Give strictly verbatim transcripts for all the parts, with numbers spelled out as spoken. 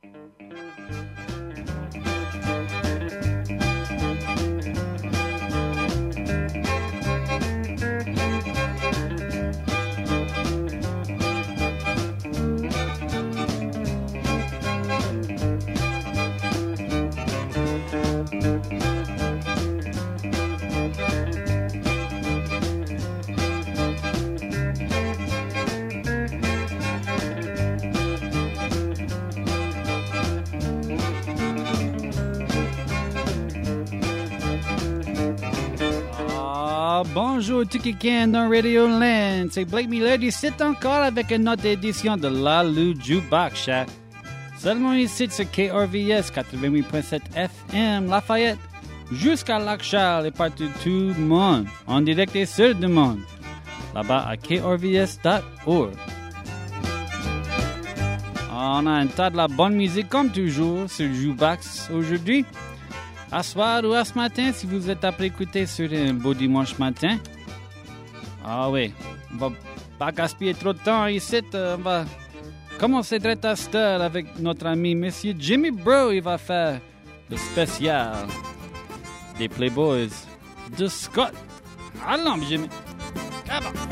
Bonjour tout quelqu'un dans Radio Land, c'est Blake Miller ici encore avec une autre édition de La Lou Jukebox Chat. Seulement ici sur K R V S quatre-vingt-huit point sept F M Lafayette, jusqu'à Lac-Charles et partout tout le monde, en direct et sur demande, là-bas à K R V S dot org. On a un tas de la bonne musique comme toujours sur Jukebox aujourd'hui. À soir ou à ce matin, si vous êtes après écouter sur un beau dimanche matin. Ah oui, on va pas gaspiller trop de temps ici. On va commencer direct à cette heure avec notre ami Monsieur Jimmy Bro. Il va faire le spécial des Playboys de Scott. Allons, Jimmy. Ah bon.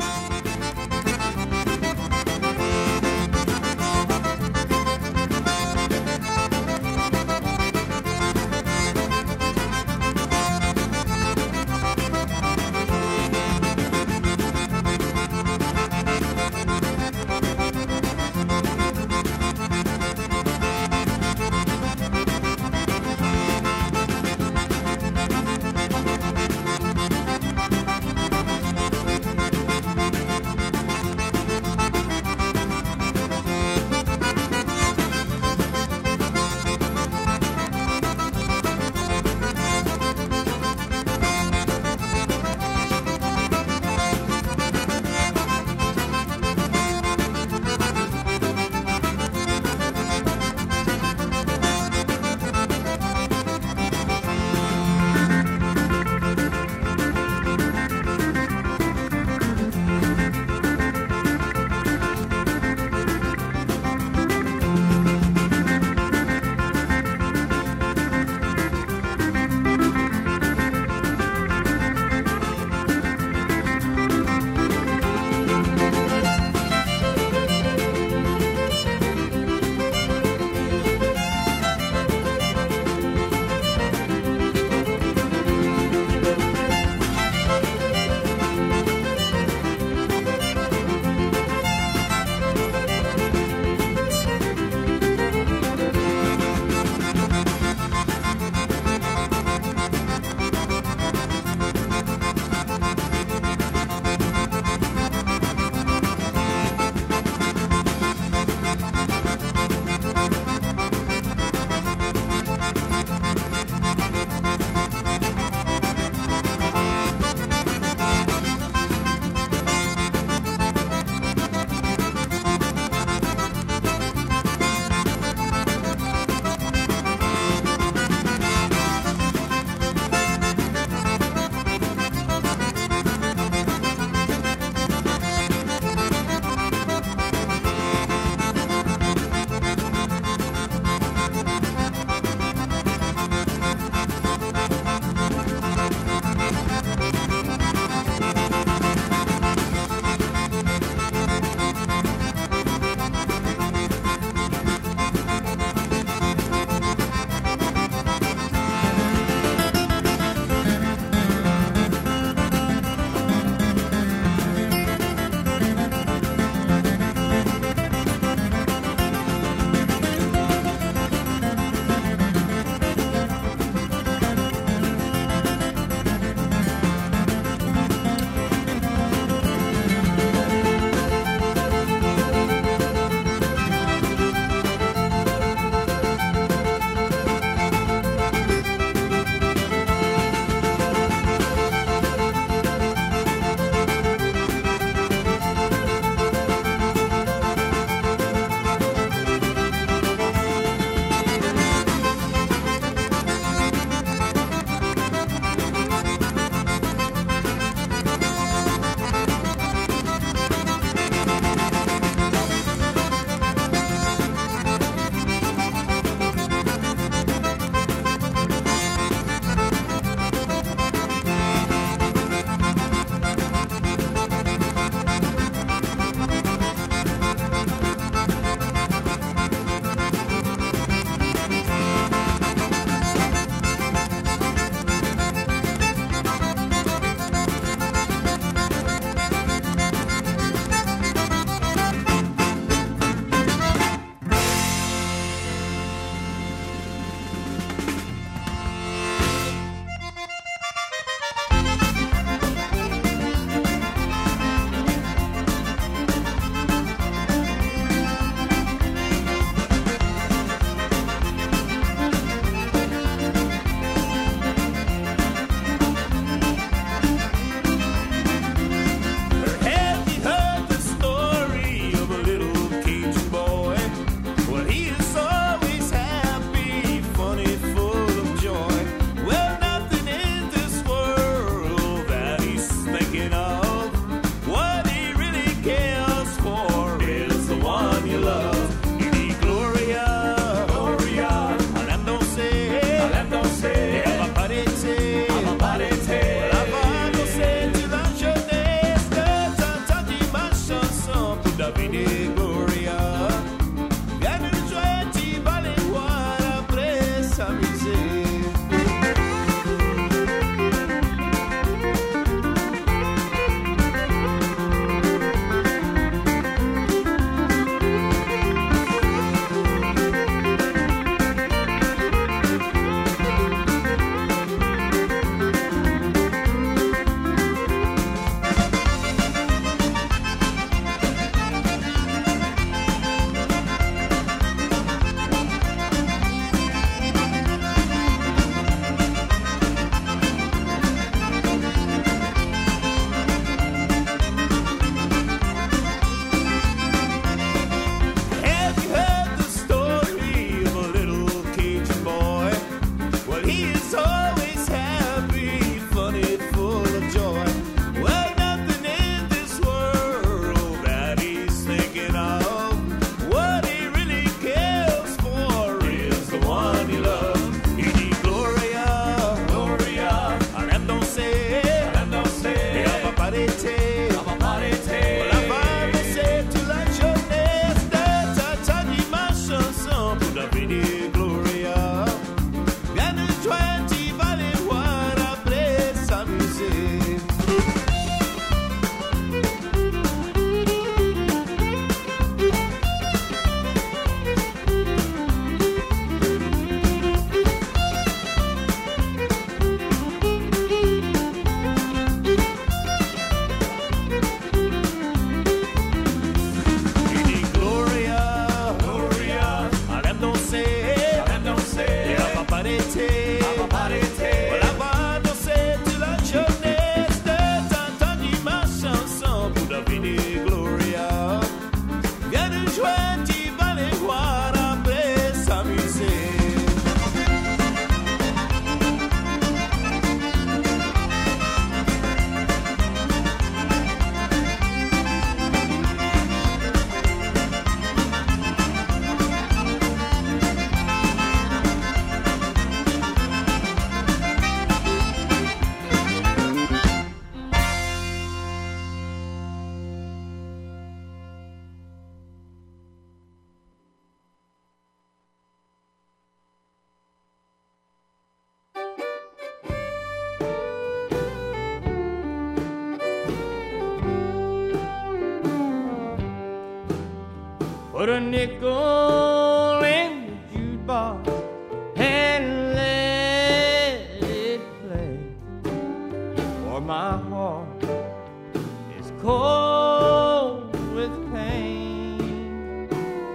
Put a nickel in the jukebox and let it play. For my heart is cold with pain.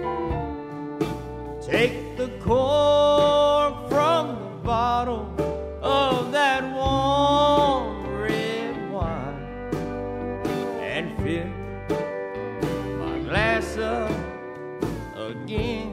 Take the cork from the bottle of that warm red wine and fill my glass up again.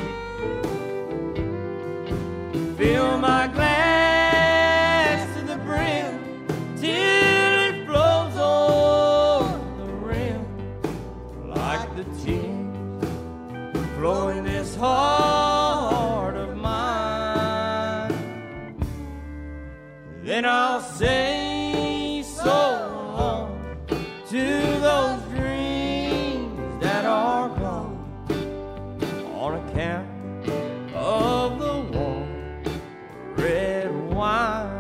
Fill my glass to the brim till it flows over the rim like the tears flowing this heart of mine. Then I'll say so long to those dreams that are gone on account of the warm red wine.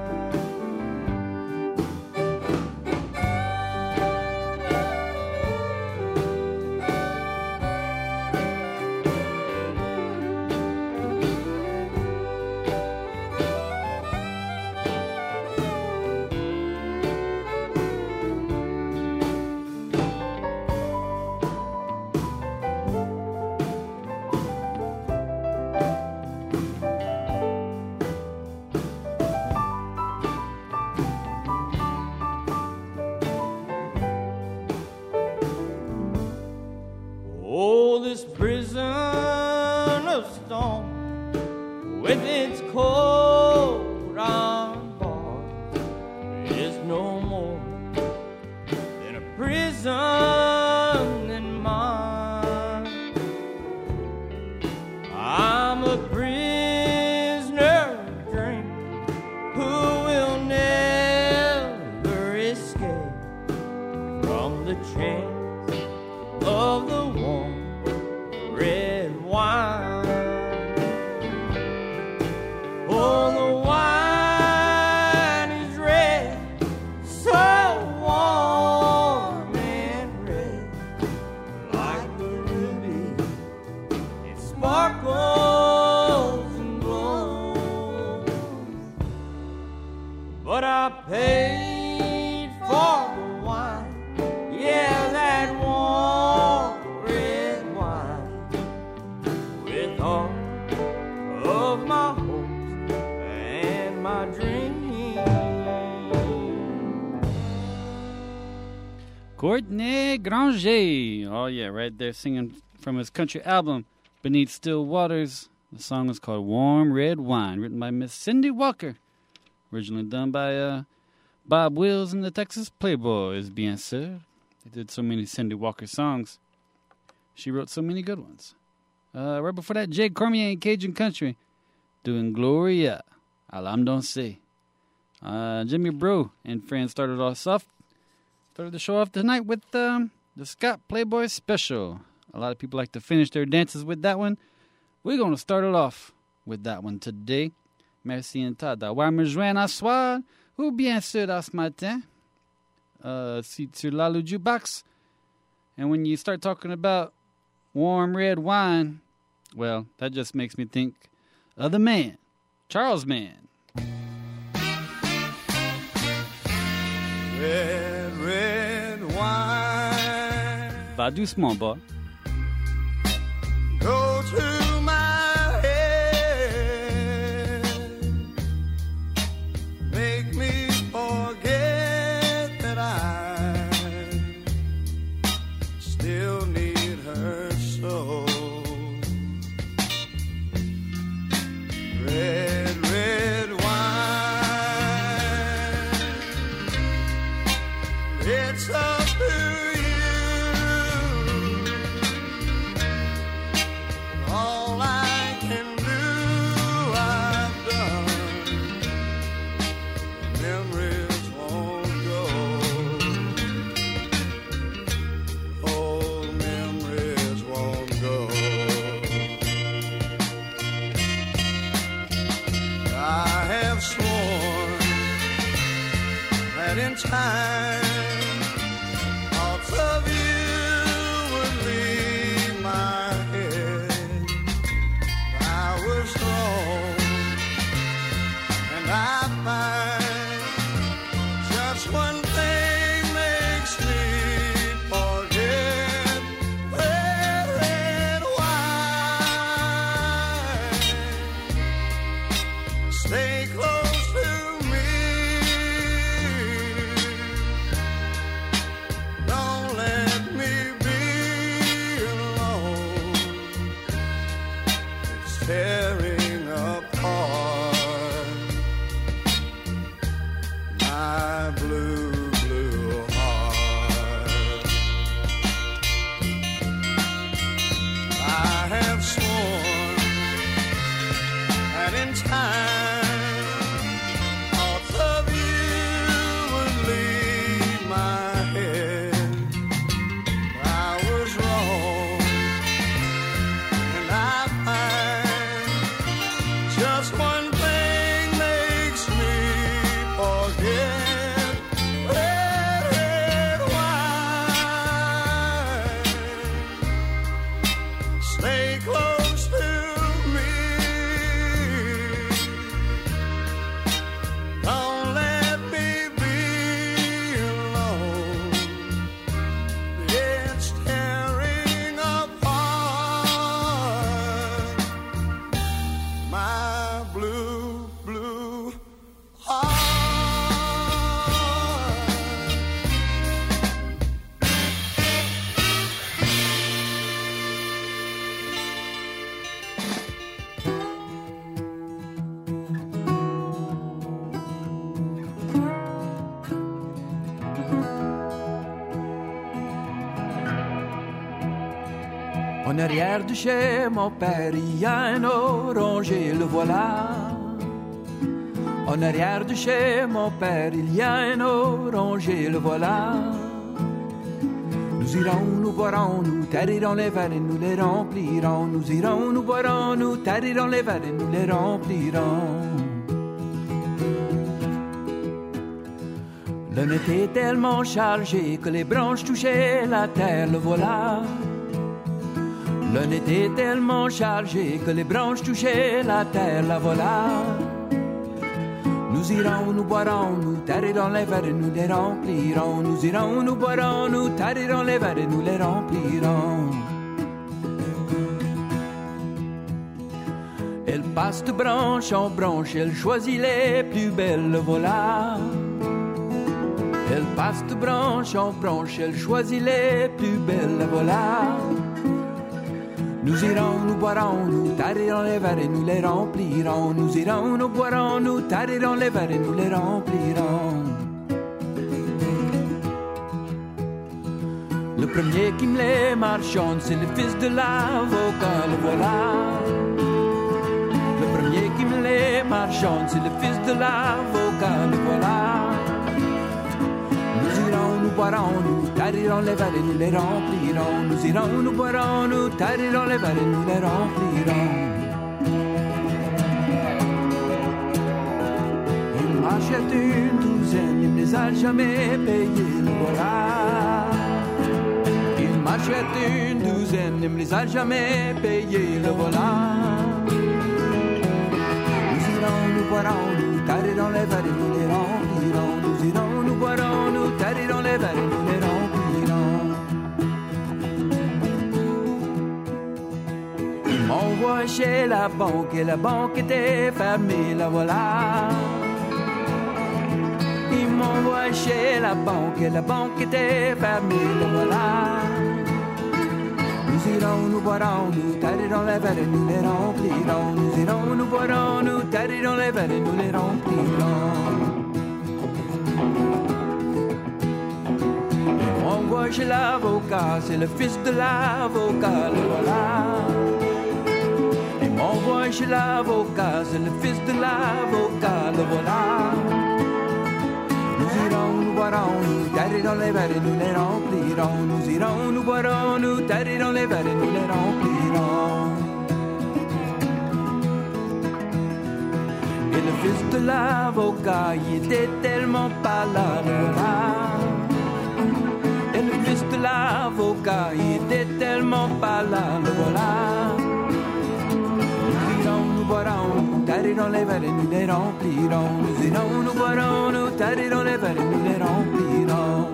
Oh, this prison of stone with its cold iron bars is no more than a prison in mine. I'm a prisoner of drink who will never escape from the chains of the warm red wine. Oh, the wine is red, so warm and red, like the ruby. It sparkles and glows. But I paid for the wine, yeah, that warm red wine, with all of my hopes and my dreams. Courtney Granger. Oh, yeah, right there singing from his country album, Beneath Still Waters. The song is called Warm Red Wine, written by Miss Cindy Walker. Originally done by uh, Bob Wills and the Texas Playboys, bien sûr. They did so many Cindy Walker songs. She wrote so many good ones. Uh, right before that, Jay Cormier and Cajun Country doing Gloria, Alam Don't Say. Uh, Jimmy Brew and friends started us off, started the show off tonight with um, the Scott Playboy Special. A lot of people like to finish their dances with that one. We're going to start it off with that one today. Merci en tas d'avoir me joindre à soir, ou bien sûr à ce matin. Uh, see to Lalu Jukebox. And when you start talking about warm red wine, well, that just makes me think of the man, Charles Mann. Red, red wine. Va doucement, boy. Go to my head. Make me forget that I still need her so. Red, red wine. It's up to you. All I can do, I've done. Memories won't go. Old memories won't go. I have sworn that in time thoughts of you would leave my tearing apart my blue, blue heart. I have sworn that in time thoughts of you would leave my head. I was wrong, and I find just one thing makes me forget. Red, red wine, stay close to me. Don't let me be alone. It's tearing apart my blue, blue heart. En arrière de chez mon père, il y a un oranger, le voilà. En arrière de chez mon père, il y a un oranger, le voilà. Nous irons, nous boirons, nous tarirons les verres et nous les remplirons. Nous irons, nous boirons, nous tarirons les verres et nous les remplirons. L'un était tellement chargé que les branches touchaient la terre, le voilà. L'un était tellement chargé que les branches touchaient la terre, la voilà. Nous irons, nous boirons, nous tarirons les verres et nous les remplirons. Nous irons, nous boirons, nous tarirons les verres et nous les remplirons. Elle passe de branche en branche, elle choisit les plus belles, le voilà. Elle passe de branche en branche, elle choisit les plus belles, la voilà. Nous irons, nous boirons, nous tarirons les verres et nous les remplirons. Nous irons, nous boirons, nous tarirons les verres et nous les remplirons. Le premier qui me les marchande, c'est le fils de l'avocat, le voilà. Le premier qui me les marchande, c'est le fils de l'avocat, le voilà. Nous irons, nous boirons, nous tarirons les verres et nous les remplirons. Nous irons, nous boirons, nous tarirons les verres et nous les remplirons. Il m'achète une douzaine, il ne les a jamais payés, le voilà. Il m'achète une douzaine, il ne me les a jamais payés, le voilà. Nous irons, nous boirons, nous tarirons les verres et nous les remplirons. Nous irons, nous boirons, nous tarirons les verres et nous les remplirons. Il m'envoie chez la banque et la banque était fermée, la voilà. Il m'envoie chez la banque et la banque était fermée, la voilà. Nous irons, nous boirons, nous tarirons les verres et nous les remplirons. Nous irons, nous boirons, nous tarirons les verres et nous les remplirons. Il m'envoie chez l'avocat, c'est le fils de l'avocat, le voilà. Il m'envoie chez l'avocat, c'est le fils de l'avocat, le voilà. Nous irons, nous boirons, nous tarirons les verres et nous les remplirons. Nous irons, nous boirons, nous tarirons les verres et nous les remplirons. Et le fils de l'avocat, il était tellement pas là, le voilà. Et le fils de l'avocat, il était tellement pas là, le voilà. Nous irons, nous boirons, nous tarirons les verres et nous les remplirons. Nous irons, nous boirons, nous tarirons les verres et nous les remplirons.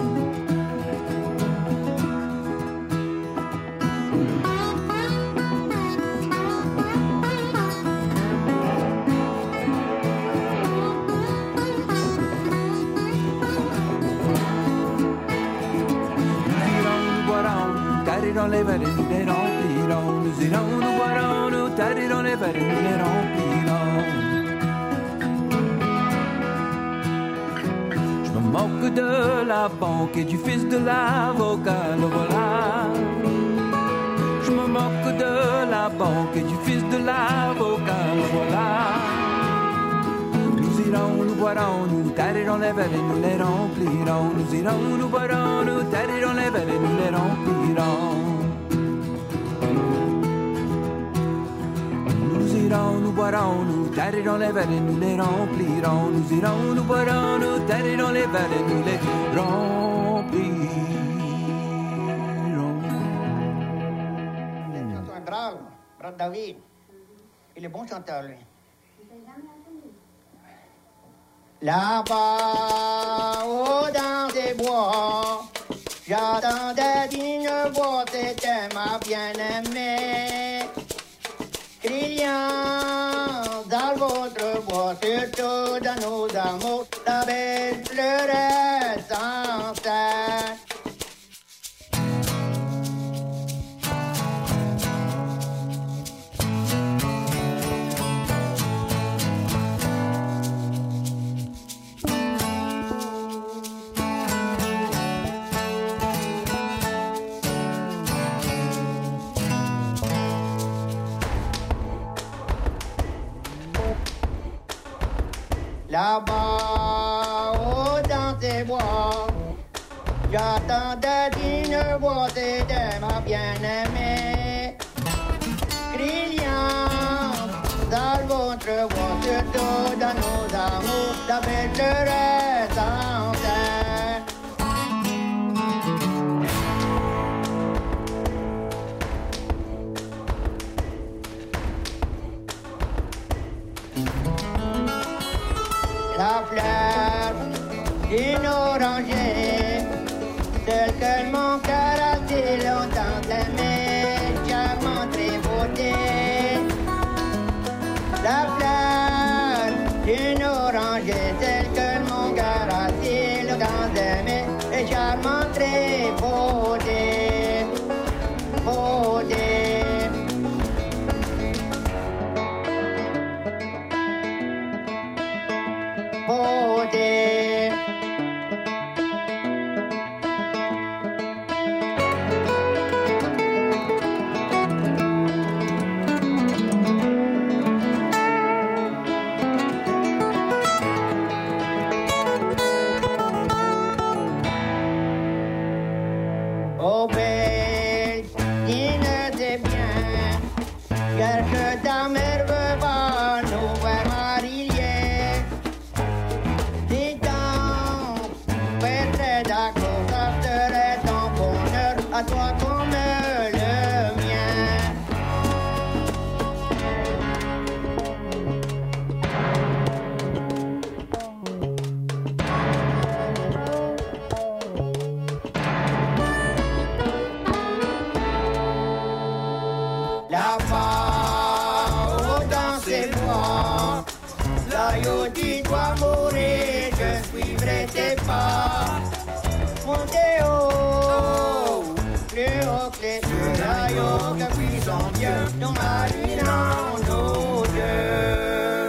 Nous irons, nous boirons, nous tarirons les verres et nous les remplirons. Nous irons, nous boirons, nous tarirons les verres et nous les remplirons. Je me moque de la banque et du fils de l'avocat, le voilà. Je me moque de la banque et du fils de l'avocat, le voilà. Nous irons, nous boirons, nous tarirons les verres et nous les remplirons. Nous irons, nous boirons, nous tarirons les verres et nous les remplirons. Nous irons, nous boirons, nous tarirons les verres et nous les remplirons. Nous irons, nous boirons, nous tarirons les verres et nous les remplirons. C'est un brave, brave David. Il est bon chanteur, lui. Là-bas, au dans des bois, j'attendais d'une voix, c'était ma bien-aimée. Criant dans votre bois, surtout dans nos amours, la belle pleurait sans cesse. Là-bas, au dans ces bois, j'attendais d'une voix, c'était ma bien-aimée. Criant dans votre voix, surtout dans nos amours, la belle pleurait sans cesse. La fleur d'une oranger, celle que mon cœur a si longtemps aimé, charmante et beauté. La fleur d'une oranger, celle que mon cœur a si longtemps aimé, et charmante et beauté, beauté. Beauté. Oh belle, dîne-t'es bien, cherche ta mère veut voir nous voir marier. Dis donc, fais très d'accord, ça serait ton bonheur à toi comme le mien. Là-bas, au dans ces bois, là où tu dois mourir, je suivrai tes pas. Montez haut, plus haut que les cieux, là où que puissant Dieu, nous marinons nos dieux.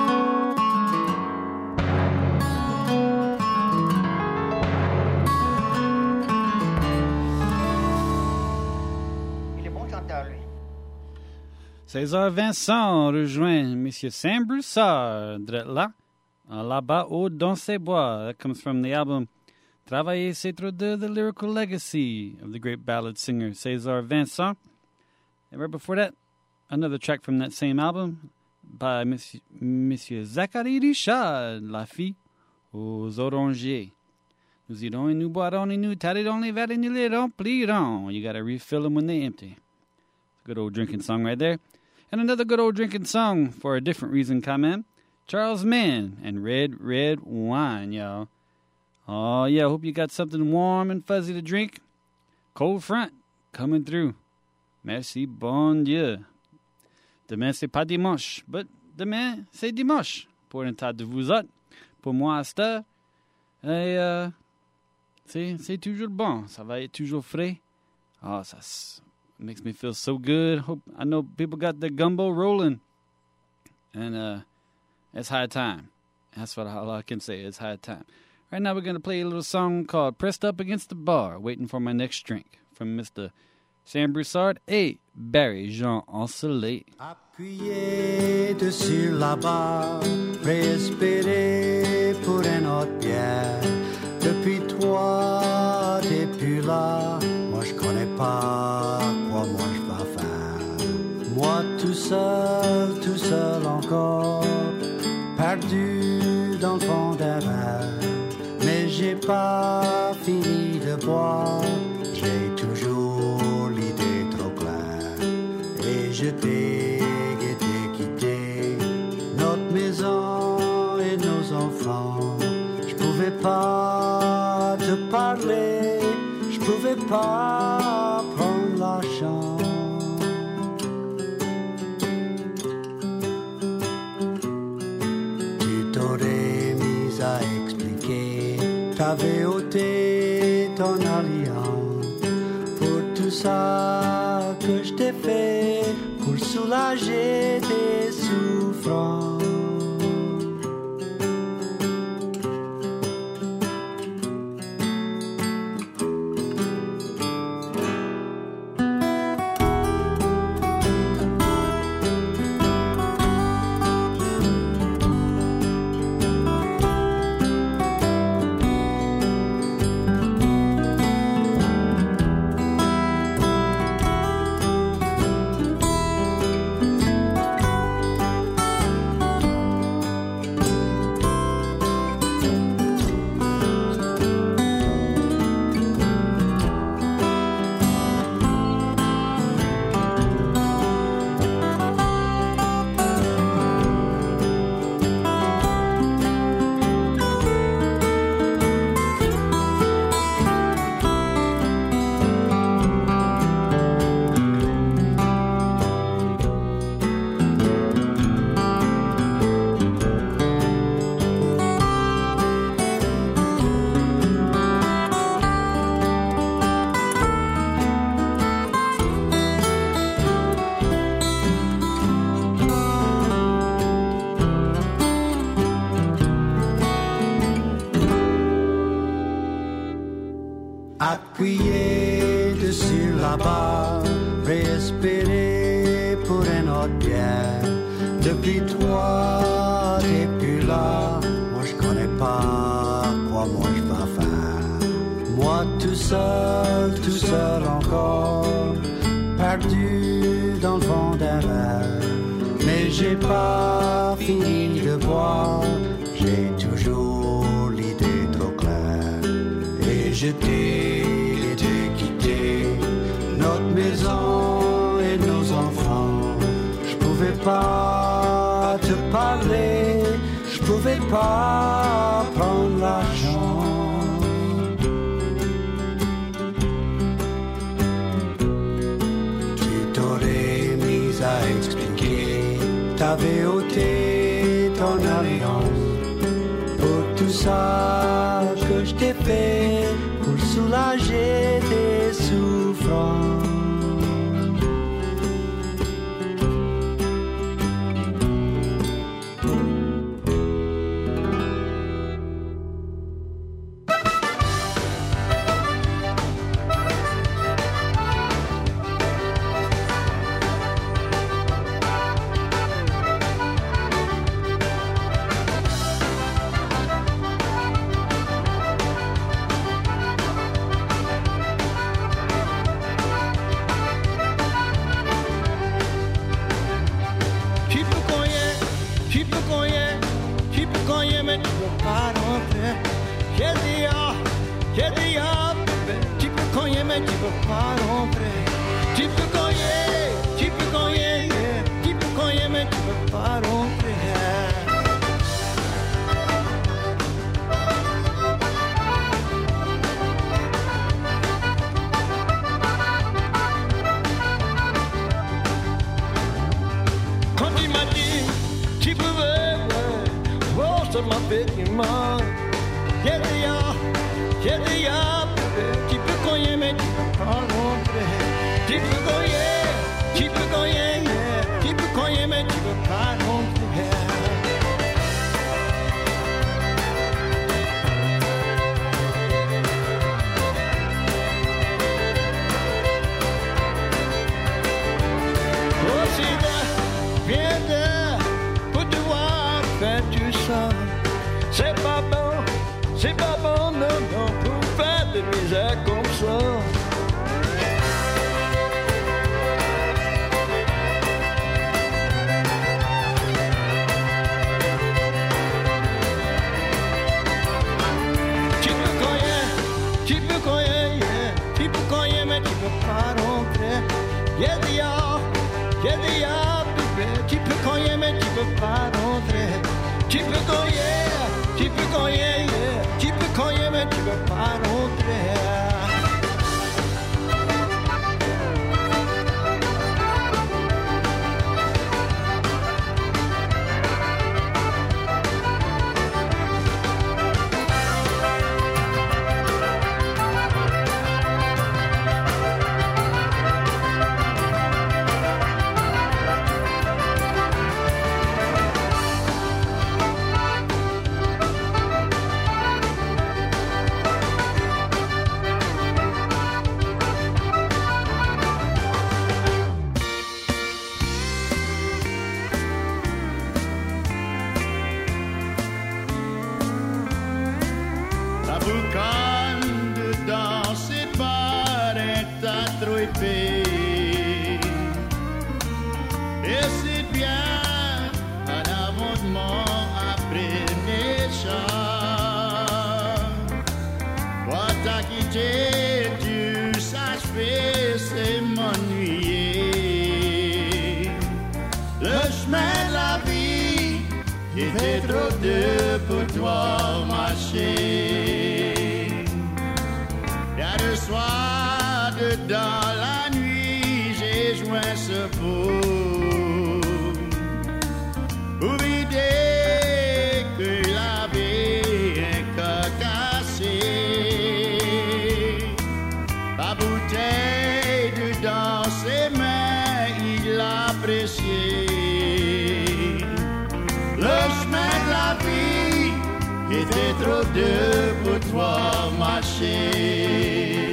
Il est bon chanteur, lui. César Vincent rejoint M. Sam Broussard, drette là, là-bas haut dans ses bois. That comes from the album Travailler c'est trop de The Lyrical Legacy of the great ballad singer César Vincent. And right before that, another track from that same album by Monsieur, Monsieur Zachary Richard, La Fille aux Orangers. Nous irons et nous boirons et nous tarirons les verres et nous les remplirons. You got to refill them when they empty. Good old drinking song right there. And another good old drinking song for a different reason, quand même. Charles Mann and Red, Red Wine, y'all. Oh, yeah, hope you got something warm and fuzzy to drink. Cold front coming through. Merci, bon Dieu. Demain, c'est pas dimanche, but demain, c'est dimanche. Pour un tas de vous autres. Pour moi, à cette heure, et, euh, c'est, c'est toujours bon. Ça va être toujours frais. Ah, ça, It makes me feel so good. Hope I know people got their gumbo rolling. And uh, it's high time. That's what all I can say. It's high time. Right now we're going to play a little song called Pressed Up Against the Bar, Waiting for My Next Drink, from Mister Sam Broussard et Barry Jean Ensoleil. Appuyé dessus la barre, espérer pour une autre bière. Depuis toi, t'es plus là. Moi, je connais pas quoi moi je vais faire. Moi, tout seul, tout seul encore, perdu dans le fond d'un verre. Mais j'ai pas fini de boire. J'ai toujours l'idée trop claire. Et je t'ai guetté quitté notre maison et nos enfants. Je pouvais pas te parler, je pouvais pas prendre la chance. Tu t'aurais mis à expliquer, t'avais ôté ton alliance pour tout ça que je t'ai fait, pour soulager tes souffrances. Appuyé dessus la barre, espérer pour une autre bière. Depuis toi, t'es plus là. Moi, je connais pas quoi moi je vais faire. Moi, tout seul, tout seul encore, perdu dans le fond d'un verre. Mais j'ai pas fini de boire. J'ai toujours l'idée trop claire. Et je t'ai quitté notre maison et nos enfants. Je pouvais pas te parler, je pouvais pas prendre la chance. Tu t'aurais mis à expliquer, t'avais ôté ton alliance pour tout ça que je t'ai fait, pour soulager tes souffrances. Tu peux cogner, tu peux cogner, tu peux cogner, mais tu peux pas rentrer. Viens de, pour te voir faire tout ça. C'est pas bon, c'est pas bon, non, non, pour faire de misère comme ça. Tu peux cogner, tu peux cogner, yeah. Tu peux cogner, mais tu peux pas rentrer. Yeah, yeah, yeah, yeah. Tu peux cogner mais tu peux pas rentrer. Tu peux cogner, tu peux cogner, yeah. Tu peux cogner mais tu peux pas rentrer. Trop de pour toi marcher.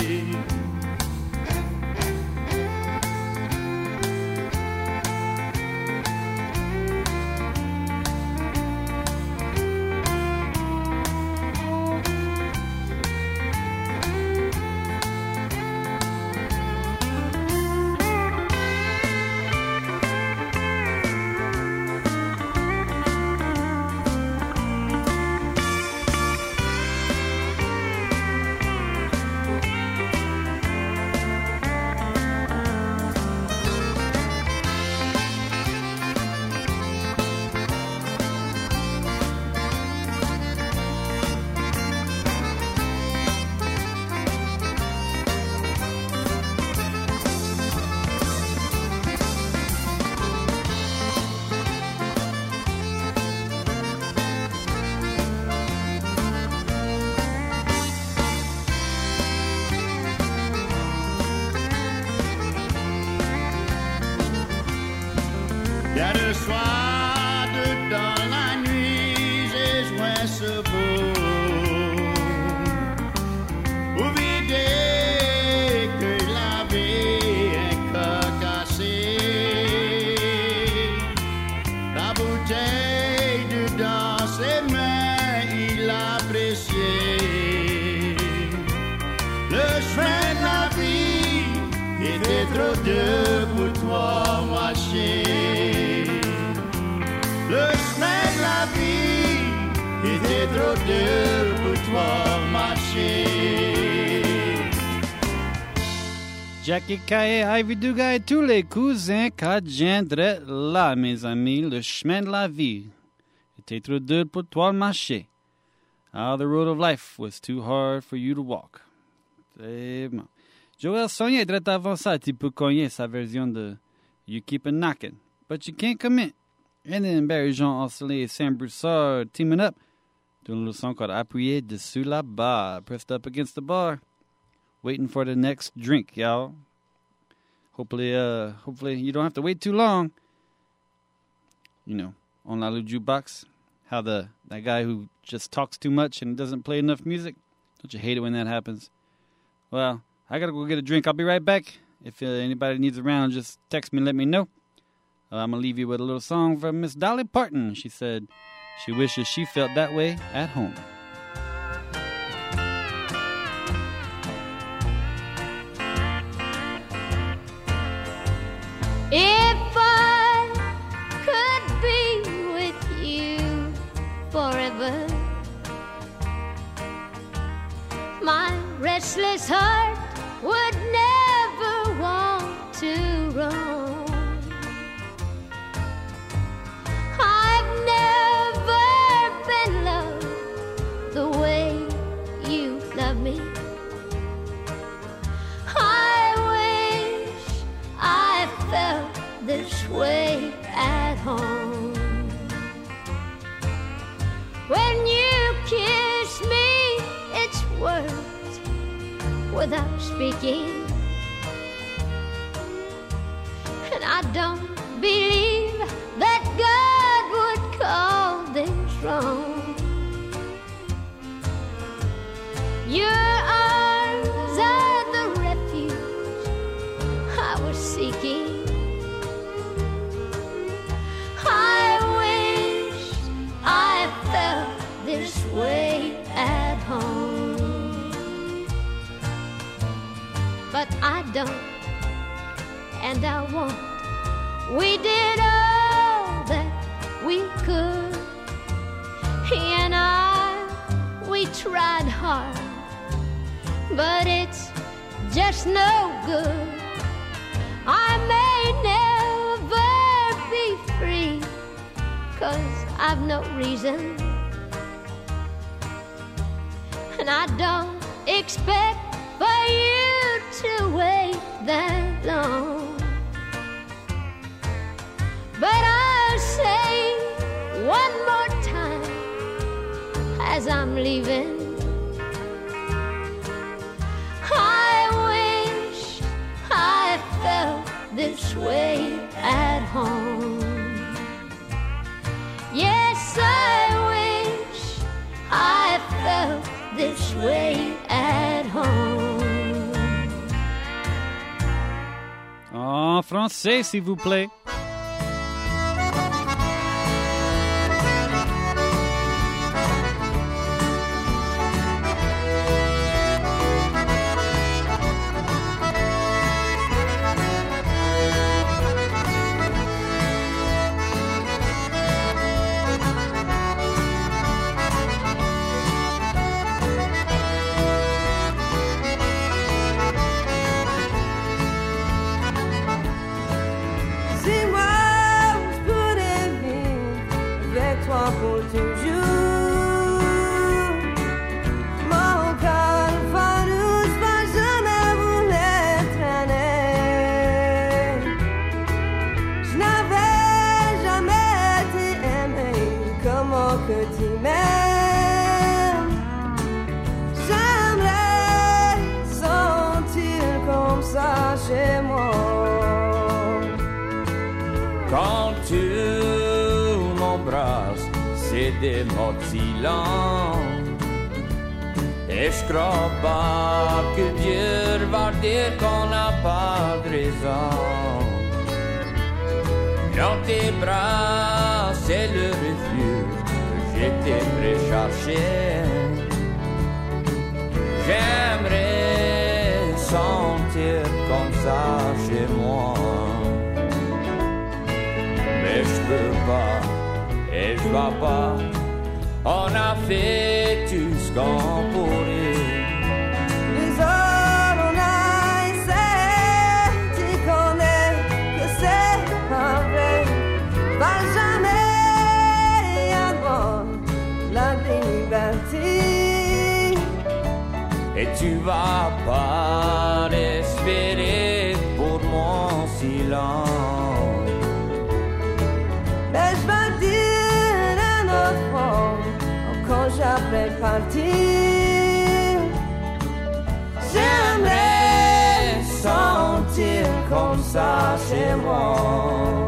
Jackie Kaye, Ivy Duga et tous les cousins qu'adjendrait là, mes amis, le chemin de la vie était trop dur pour toi de marcher. How the road of life was too hard for you to walk. C'est bon. Joël Sonia est avant ça, tu peux cogner sa version de You Keep a Knockin', but you can't commit. And then Barry Jean Osselé et Sam Broussard teaming up, doing a little song called Appuyé dessus la barre, pressed up against the bar. Waiting for the next drink, y'all. hopefully, uh, hopefully you don't have to wait too long. You know, on La Jukebox, how the that guy who just talks too much and doesn't play enough music. Don't you hate it when that happens? Well, I gotta go get a drink. I'll be right back. If uh, anybody needs around, just text me and let me know. Uh, I'm gonna leave you with a little song from Miss Dolly Parton. She said she wishes she felt that way at home. If I could be with you forever, my restless heart would never want to roam. I've never been loved the way you love me. I wish I felt this way at home. When you kiss me, it's words without speaking, and I don't believe that God would call this wrong. Your arms are the refuge I was seeking. I wish I felt this way at home, but I don't, and I won't. We did all that we could. He and I, we tried hard, but it's just no good. I may never be free, 'cause I've no reason, and I don't expect for you to wait that long. But I'll say one more time as I'm leaving, I wish I felt this way at home. Yes, I wish I felt this way at home. En français, s'il vous plaît. Des mots silents, et je crois pas que Dieu va dire qu'on n'a pas de raison. Dans tes bras, c'est le refuge que j'étais prêt chercher. J'aimerais sentir comme ça chez moi, mais je peux pas. Et je vois pas, on a fait tout ce qu'on pourrait. Les autres, on a essayé, tu connais que c'est pas vrai. Va jamais avoir la liberté. Et tu vas pas espérer pour mon silence. Mais je vais dire quand j'apprends partir, j'aimerais sentir comme ça. ça chez moi.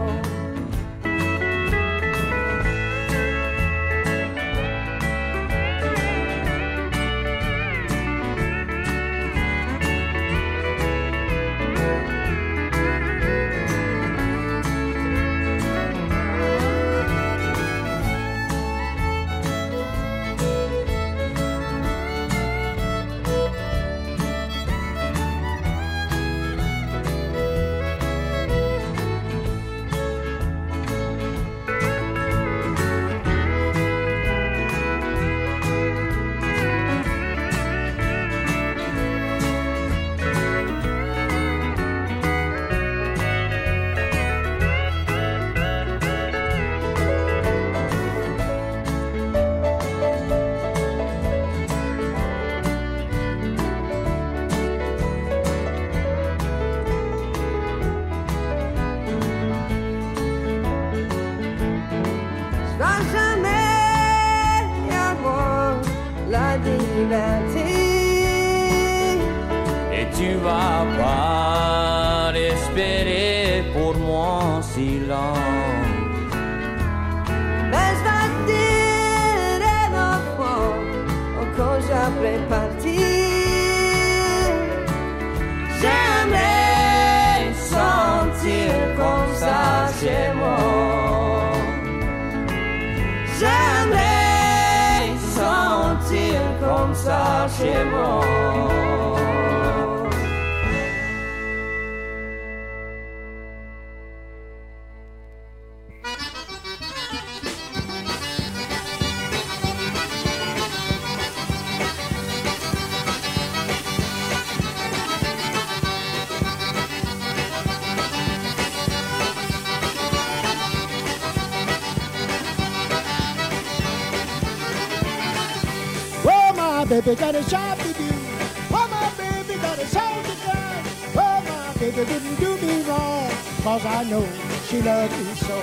Et tu vas pas espérer pour moi si long. Mais je vais te dire d'enfant, quand j'apprends partir, J'aimerais sentir comme ça chez moi. J'aimerais sentir comme ça chez moi. Baby got a shot to do. Oh, my baby got a song to done. Oh, my baby didn't do me wrong, 'cause I know she loved me so.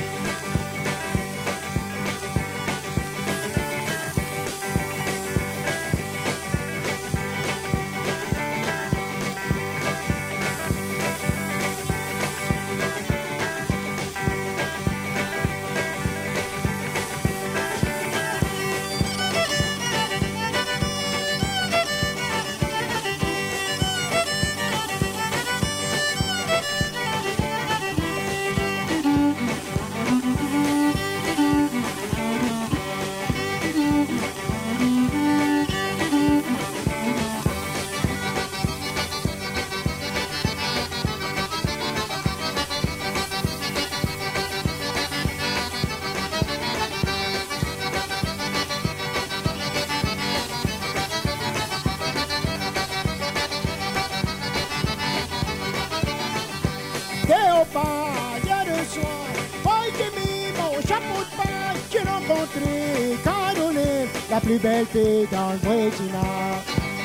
Caroline, la plus belle fille dans le voisinage.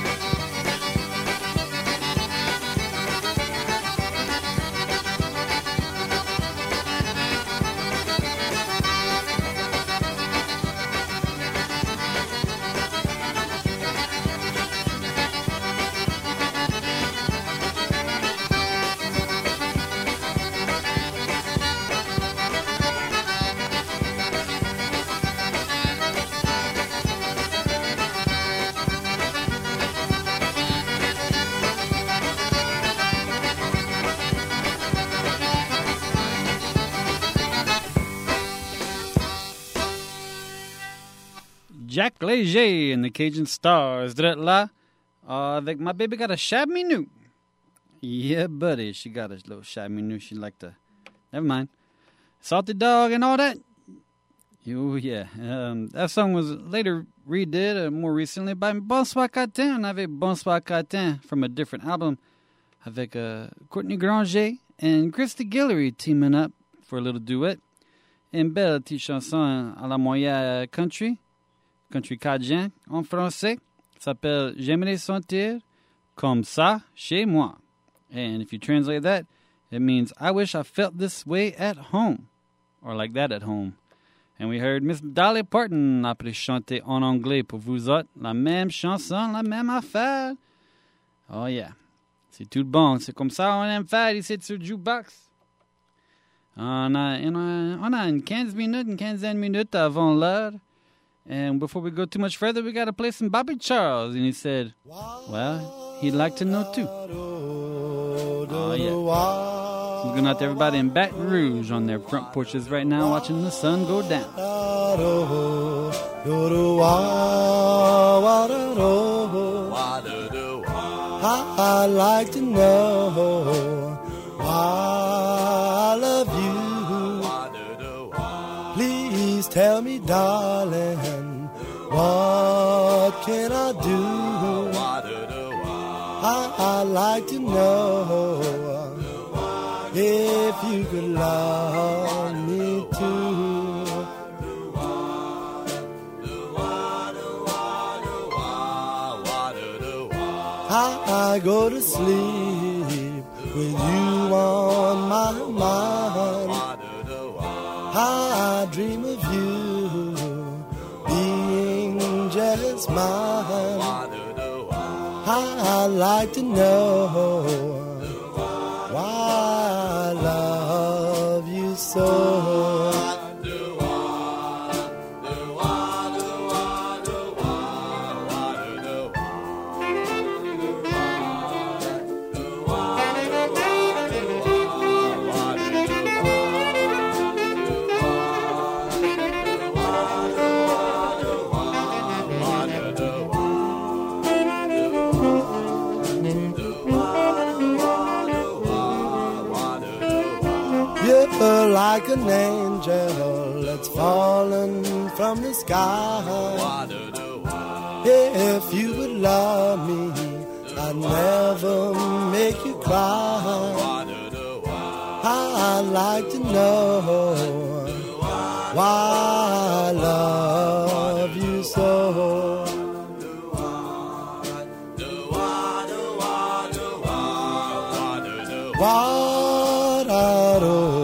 Jack Léger and the Cajun Stars. Drette là, uh, avec My Baby Got a Shab Me New. Yeah, buddy, she got a little Shab Me New. She liked to, never mind. Salty Dog and all that. Oh, yeah. Um, that song was later redid uh, more recently by Bonsoir Catin. Avec Bonsoir Catin from a different album. Avec uh, Courtney Granger and Christy Guillory teaming up for a little duet. Une belle petite chanson à la moyenne country. Country cajun en français, s'appelle J'aimerais sentir comme ça chez moi. And if you translate that, it means I wish I felt this way at home, or like that at home. And we heard Miss Dolly Parton après chanter en anglais pour vous autres, la même chanson, la même affaire. Oh yeah. C'est tout bon. C'est comme ça on aime faire ici sur Jukebox. On a, on a, on a une quinze minutes, une quinzaine de minutes avant l'heure. And before we go too much further, we got to play some Bobby Charles. And he said, well, he'd like to know too. Oh, yeah. So going out to everybody in Baton Rouge on their front porches right now watching the sun go down. I'd like to know why I love you. Please tell me, darling, what can I do? I'd like to know if you could love me too. I go to sleep with you on my mind. I dream of you being just mine. I'd like to know why I love you so. Like an angel that's fallen from the sky. If you would love me, I'd never make you cry. I'd like to know why I love you so. What I do.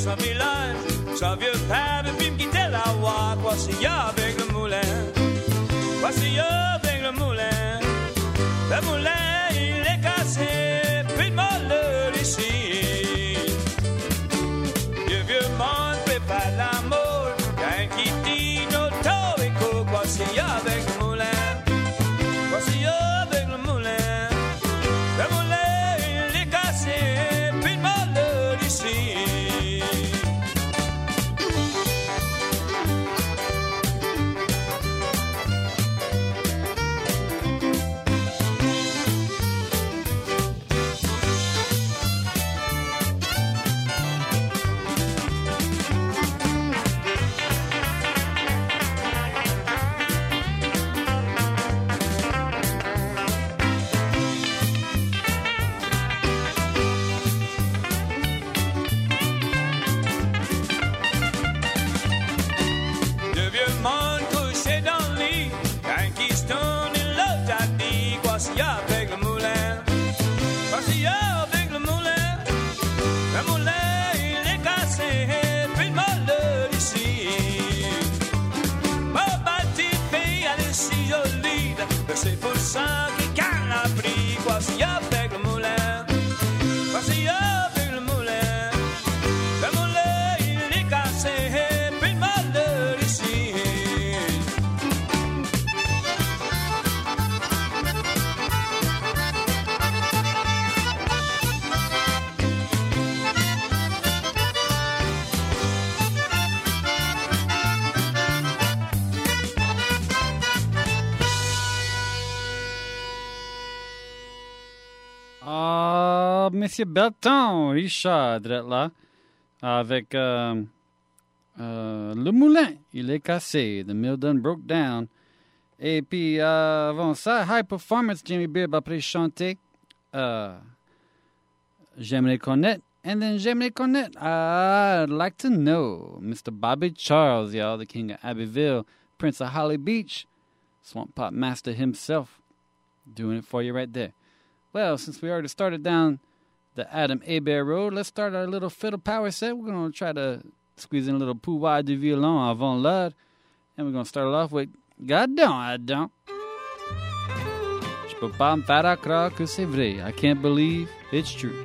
son village. Son vieux père depuis me quitter la voie. Voici avec le moulin. Voici avec le moulin. Le moulin, il est cassé. Puis de malheur ici. Le vieux monde fait pas l'amour. Quand il dit nos taux et co. Voici avec le moulin. Voici avec le moulin. Le moulin, il est cassé. Puis de malheur ici. C'est pour ça qu'il gagne la prix. Voici avec le moulin. Voici avec le moulin. Le moulin, il est cassé. Puis le malheur ici. Ah, Monsieur Belton, Richard, drette là, avec euh, euh, le moulin, il est cassé, the mill done broke down. Et puis, euh, avant ça, High Performance, Jimmy Bibb après chanter, euh, j'aimerais connaître, and then j'aimerais connaître, I'd like to know, Mister Bobby Charles, y'all, the king of Abbeville, Prince of Holly Beach, Swamp Pop Master himself, doing it for you right there. Well, since we already started down the Adam Hebert Road, let's start our little fiddle power set. We're going to try to squeeze in a little pouvoir du violon avant l'heure. And we're going to start it off with Gadon, Adam. Je peux pas me faire croire que c'est vrai. I can't believe it's true.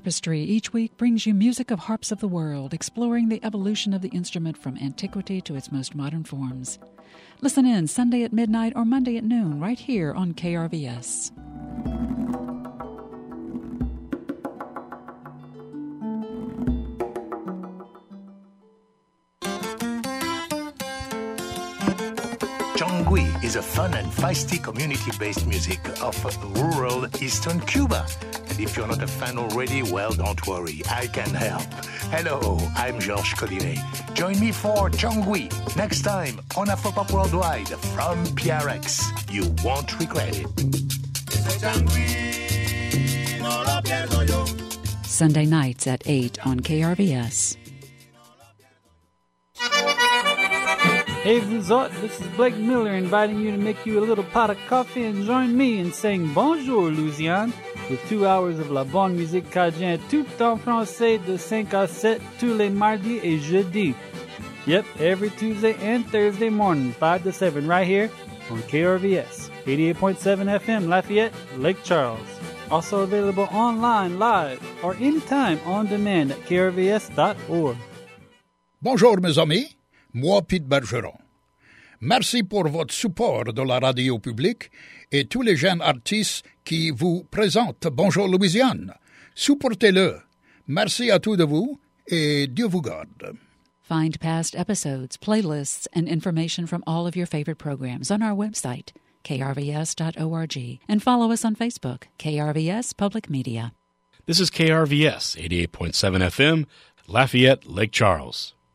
Harpistry each week brings you music of harps of the world, exploring the evolution of the instrument from antiquity to its most modern forms. Listen in Sunday at midnight or Monday at noon right here on K R V S. Chongui is a fun and feisty community-based music of rural eastern Cuba. And if you're not a fan already, well, don't worry, I can help. Hello, I'm Georges Collinet. Join me for Chongui next time on Afropop Worldwide from P R X. You won't regret it. Sunday nights at eight on K R V S. Hey, vous autres, this is Blake Miller inviting you to make you a little pot of coffee and join me in saying Bonjour, Louisiane, with two hours of la bonne musique cajun tout en français de cinq à sept tous les mardis et jeudis. Yep, every Tuesday and Thursday morning, five to seven, right here on K R V S, eighty-eight point seven F M, Lafayette, Lake Charles. Also available online, live, or anytime on demand at K R V S dot org. Bonjour, mes amis. Moi, Pete Bergeron. Merci pour votre support de la radio publique et tous les jeunes artistes qui vous présentent Bonjour Louisiane. Supportez-le. Merci à tous de vous et Dieu vous garde. Find past episodes, playlists, and information from all of your favorite programs on our website, K R V S dot org, and follow us on Facebook, K R V S Public Media. This is K R V S, eighty-eight point seven F M, Lafayette, Lake Charles.